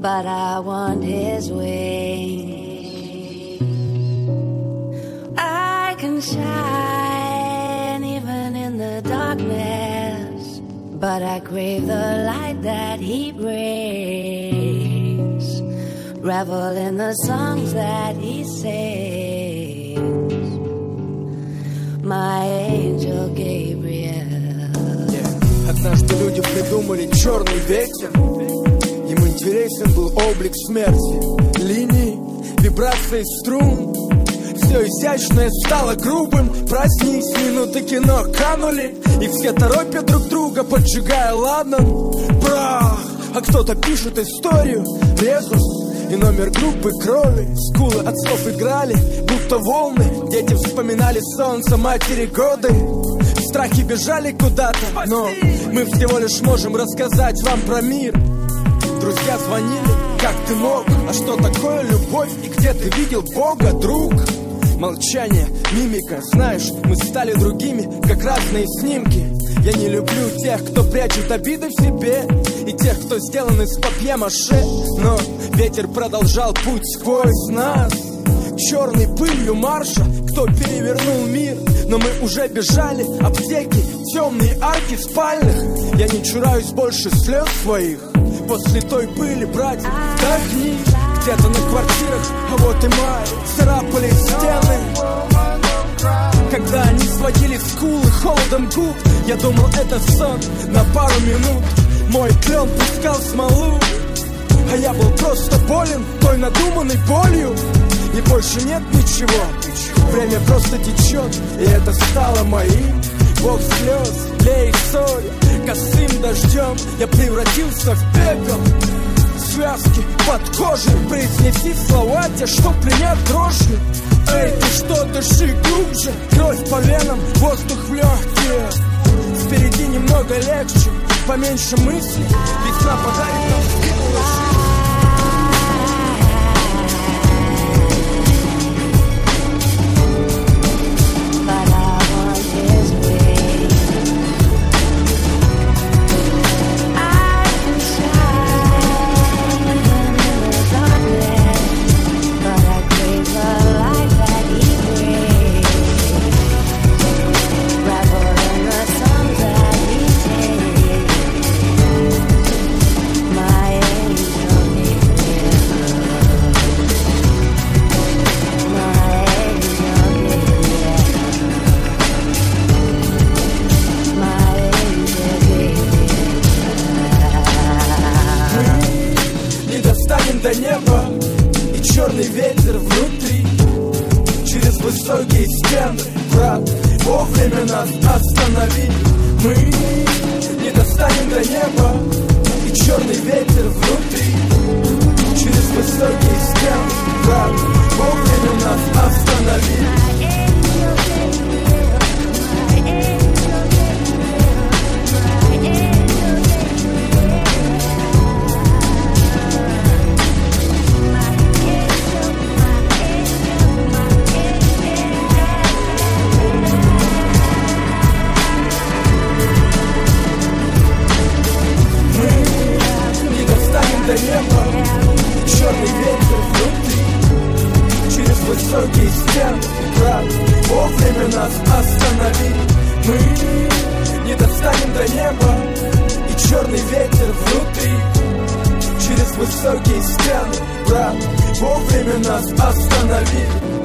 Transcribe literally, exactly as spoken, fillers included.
but I want his wings. I can shine even in the darkness, but I crave the light that he brings. Revel in the songs that he sings. My angel Gabriel. Yeah. Однажды люди придумали черный ветер. Им интересен был облик смерти. Линии, вибрации струн. Все изящное стало грубым. Проснись, минуты кино канули, и все торопят друг друга, поджигая ладан. Прах! А кто-то пишет историю. Резус и номер группы крови. Скулы от слов играли, будто волны. Дети вспоминали солнце, матери годы. Страхи бежали куда-то, но мы всего лишь можем рассказать вам про мир. Друзья звонили, как ты мог? А что такое любовь? И где ты видел Бога, друг? Молчание, мимика, знаешь, мы стали другими, как разные снимки. Я не люблю тех, кто прячет обиды в себе, и тех, кто сделан из папье-маше. Но ветер продолжал путь сквозь нас, черной пылью марша. Кто перевернул мир? Но мы уже бежали, аптеки, темные арки спальных. Я не чураюсь больше слез своих. После той пыли, братья, вдохни. Где-то на квартирах, а вот и май, царапали стены. Когда они сводили скулы холодом губ, я думал, это сон на пару минут. Мой клен пускал смолу, а я был просто болен той надуманной болью. И больше нет ничего, время просто течет, и это стало моим. Бог слез, лей соль, косым дождем я превратился в пепел. Связки под кожей, произнеси слова те, что пленят дрожью. Эй, ты что, дыши глубже, кровь по венам, воздух в легкие. Впереди немного легче, поменьше мыслей, весна подарит нам силу. До неба и черный ветер внутри. Через высокие стены, брат, вовремя нас останови. Мы не достанем до неба и черный ветер внутри. Через высокие стены, брат, вовремя нас останови. До неба, черный ветер внутри. Через высокие стены, брат, вовремя нас останови. Мы не достанем до неба, и черный ветер внутри. Через высокие стены, брат, вовремя нас останови.